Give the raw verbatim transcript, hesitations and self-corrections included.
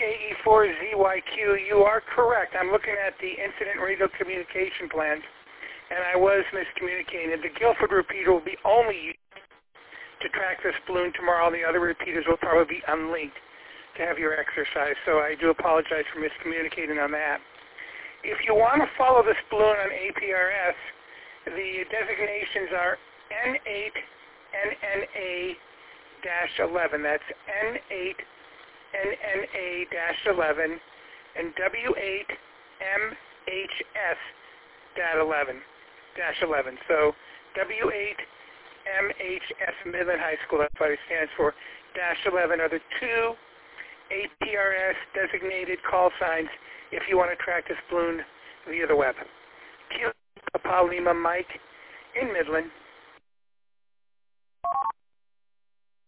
E four Z Y Q, you are correct. I'm looking at the incident radio communication plans, and I was miscommunicating. The Guilford repeater will be only used to track this balloon tomorrow. The other repeaters will probably be unlinked to have your exercise, so I do apologize for miscommunicating on that. If you want to follow this balloon on A P R S, the designations are N eight N N A eleven. That's N eight N N A eleven and W eight M H S eleven. So W eight M H S Midland High School, that's what it stands for. Dash eleven are the two A P R S designated call signs if you want to track this balloon via the web. Kilo Papa Lima Mike in Midland.